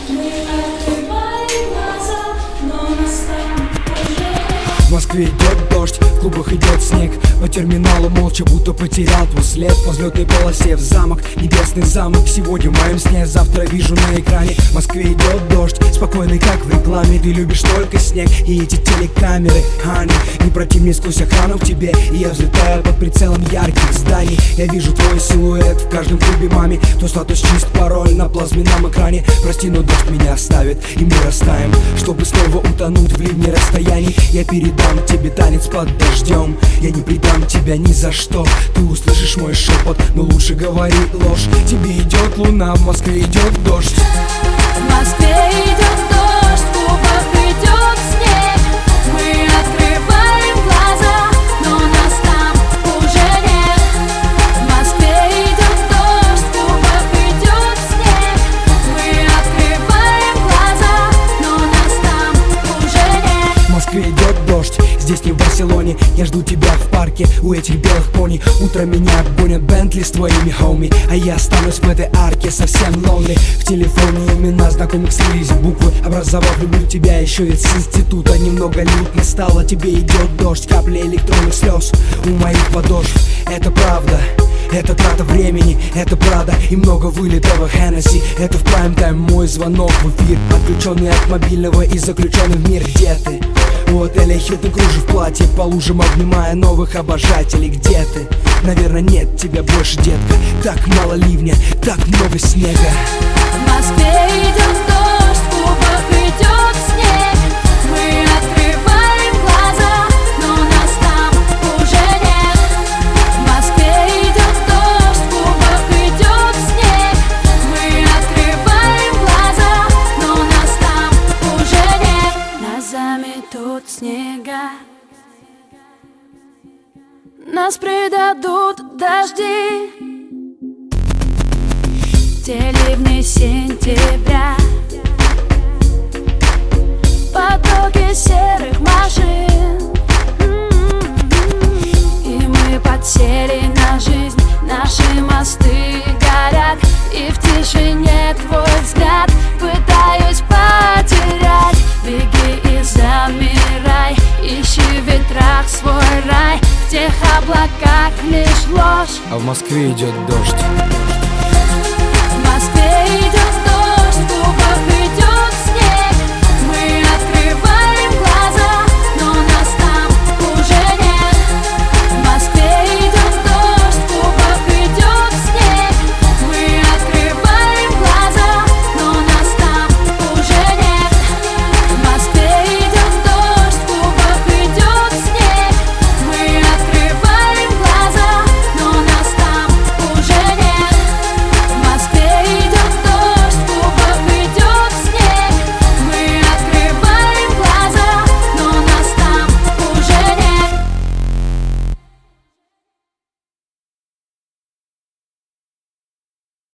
Мы открываем глаза, но нас там уже нет. В Москве идет дождь, в клубах идет снег. По терминалу молча, будто потерял твой след. По взлетной полосе в замок, небесный замок. Сегодня в моем сне, завтра вижу на экране. В Москве идет дождь, спокойный как в рекламе. Ты любишь только снег и эти телекамеры. Honey, не против мне сквозь охрану к тебе. И я взлетаю под прицелом ярких зданий. Я вижу твой силуэт в каждом клубе маме. То статус чист, пароль на плазменном экране. Прости, но дождь меня оставит, и мы растаем, чтобы снова утонуть в ливне расстояний. Я передам тебе танец под дождем. Я не предам тебя ни за что. Ты услышишь мой шепот, но лучше говори ложь. Тебе идет луна, в Москве идет дождь. В Москве идет дождь, в клубах идет снег. Мы открываем глаза, но нас там уже нет. В Москве идет дождь, в клубах идет снег. Мы открываем глаза, но нас там уже нет. В Москве идет дождь, здесь не в Барселоне. Я жду тебя в парке у этих белых пони. Утром меня обгонят Бентли с твоими хоми, а я останусь в этой арке совсем lonely. В телефоне имена знакомых слились буквы, образовав люблю тебя еще из института. Немного лютно стало, тебе идет дождь, капли электронных слез у моих подошв. Это правда, это трата времени, это Прада и много вылитого Хеннесси. Это в прайм-тайм мой звонок в эфир, отключенный от мобильного и заключенный в мир. Где ты? У отеля Хилтон кружев платье по лужам, обнимая новых обожателей. Где ты? Наверное, нет тебя больше, детка. Так мало ливня, так много снега. В Москве идет дождь, в клубах идет снег. Мы открываем глаза, но нас там уже нет. В Москве идет дождь, в клубах идет снег. Мы открываем глаза, но нас там уже нет. Нас заметут снега, нас предадут дожди. Те ливни сентября, потоки серых машин. И мы подсели на жизнь, наши мосты горят. И в тишине твой взгляд пытаюсь потерять. Беги и замирай, ищи в ветрах свой рай. В тех облаках лишь ложь. А в Москве идет дождь.